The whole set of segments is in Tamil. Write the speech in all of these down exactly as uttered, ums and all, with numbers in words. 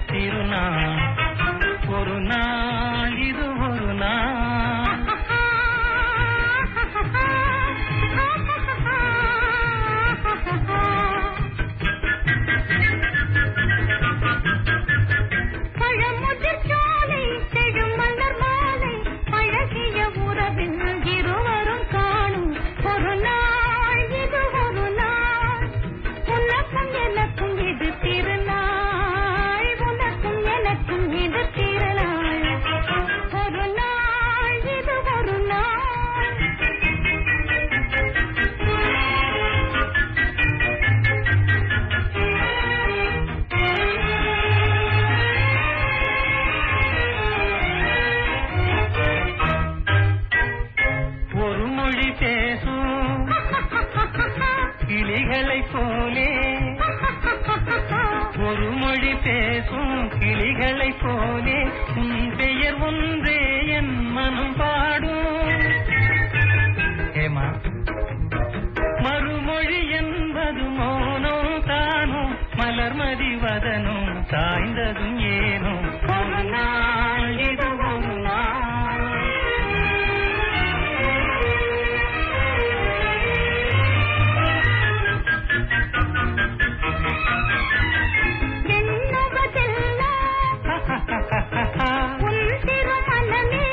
திருநாள் ஒரு நாள் இது ஒரு நாள் பழமுதிர் சோலை செழும் மலர் மாலை பழகிய உறவின் இருவரும் காணும் ஒரு நாள் இது ஒரு நாள் உனக்கும் எனக்கும் இது திருநாள் உனக்கும் எனக்கும் இது திருநாள் ஒரு நாள் இது ஒரு நாள் ஒரு மொழி பேசும் கிளிகளை போலே ஒரு மொழி பேசும் கிளிகளை போலே உன் பெயர் ஒன்றே என் மனம் பாடும் ஏமா மறுமொழி என்பது மோனம் தானும் மலர்மதி வதனும் சாய்ந்ததும் ஏனும் ஒரு நாள் இது ஒரு நாள் உன் திருமணமே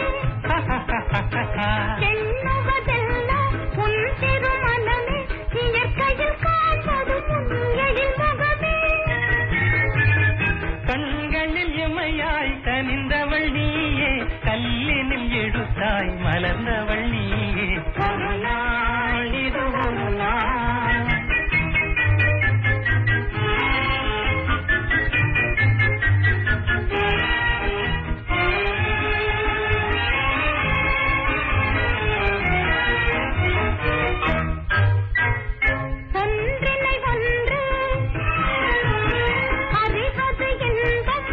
எண்ணுவதெல்லாம் உன் திருமணமே இயற்கையில் காண்பது முன்களில் முகமே கண்களில் இமையாய் கனிந்தவள் நீயே கல்லினில் எடுத்தாய் மலர்ந்தவள் நீயே ஒரு நாள் இது ஒரு நாள் ஒன்றினை ஒன்று அறிவது இன்பம்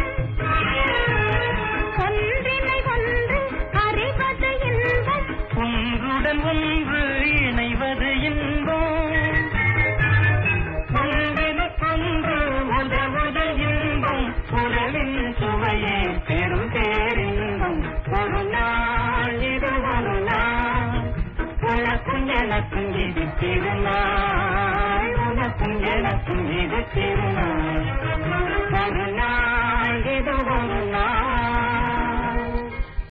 ஒன்றினை ஒன்று அறிவது இன்பம் ஒன்றுடன் ஒன்று இணைவது இன்பம் ஒன்றினுக்கொன்று உதவுதல் இன்பம் உறவின் சுவையே பெரும் பேரின்பம் ஒரு நாள் இது ஒரு நாள் உனக்கும் எனக்கும் இது திருநாள் உனக்கும் எனக்கும் இது திருநாள்